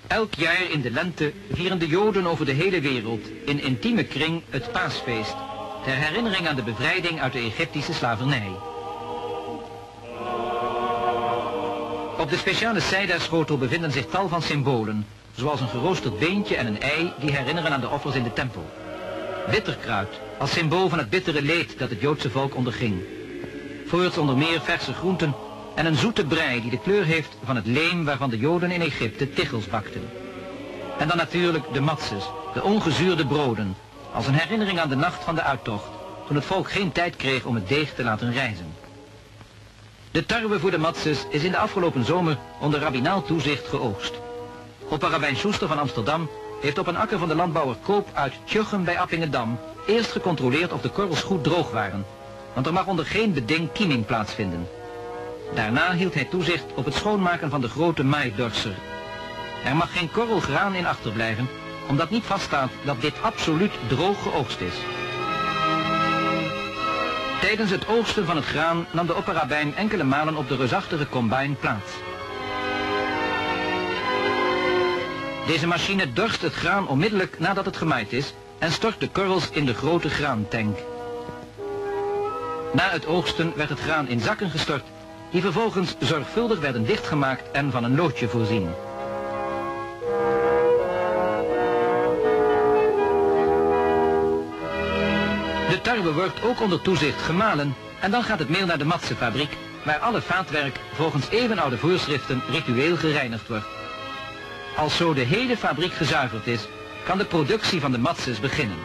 Elk jaar in de lente vieren de Joden over de hele wereld in intieme kring het paasfeest, ter herinnering aan de bevrijding uit de Egyptische slavernij. Op de speciale seidarschotel bevinden zich tal van symbolen, zoals een geroosterd beentje en een ei die herinneren aan de offers in de tempel. Bitterkruid, als symbool van het bittere leed dat het Joodse volk onderging. Voorts onder meer verse groenten en een zoete brei die de kleur heeft van het leem waarvan de Joden in Egypte tichels bakten. En dan natuurlijk de matzes, de ongezuurde broden, als een herinnering aan de nacht van de uittocht, toen het volk geen tijd kreeg om het deeg te laten rijzen. De tarwe voor de matzes is in de afgelopen zomer onder rabbinaal toezicht geoogst. Oppa Rabbijn Schuster van Amsterdam heeft op een akker van de landbouwer Koop uit Tjuchem bij Appingedam eerst gecontroleerd of de korrels goed droog waren, want er mag onder geen beding kieming plaatsvinden. Daarna hield hij toezicht op het schoonmaken van de grote maaidorser. Er mag geen korrel graan in achterblijven, omdat niet vaststaat dat dit absoluut droog geoogst is. Tijdens het oogsten van het graan nam de opperrabijn enkele malen op de reusachtige combine plaats. Deze machine dorst het graan onmiddellijk nadat het gemaaid is en stort de korrels in de grote graantank. Na het oogsten werd het graan in zakken gestort, die vervolgens zorgvuldig werden dichtgemaakt en van een loodje voorzien. De tarwe wordt ook onder toezicht gemalen en dan gaat het meel naar de matsenfabriek, waar alle vaatwerk volgens eeuwenoude voorschriften ritueel gereinigd wordt. Als zo de hele fabriek gezuiverd is, kan de productie van de matzes beginnen.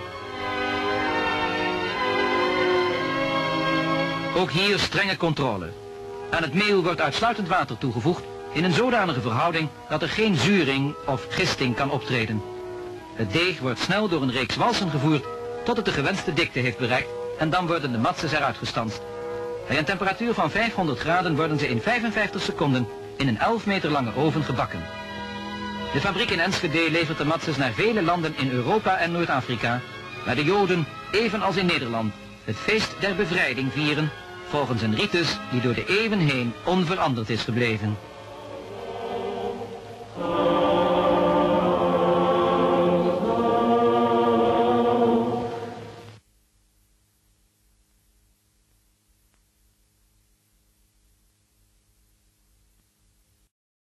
Ook hier strenge controle. Aan het meel wordt uitsluitend water toegevoegd in een zodanige verhouding dat er geen zuring of gisting kan optreden. Het deeg wordt snel door een reeks walsen gevoerd tot het de gewenste dikte heeft bereikt en dan worden de matzes eruit gestanst. Bij een temperatuur van 500 graden worden ze in 55 seconden in een 11 meter lange oven gebakken. De fabriek in Enschede levert de matzes naar vele landen in Europa en Noord-Afrika, waar de Joden, evenals in Nederland, het feest der bevrijding vieren volgens een ritus die door de eeuwen heen onveranderd is gebleven.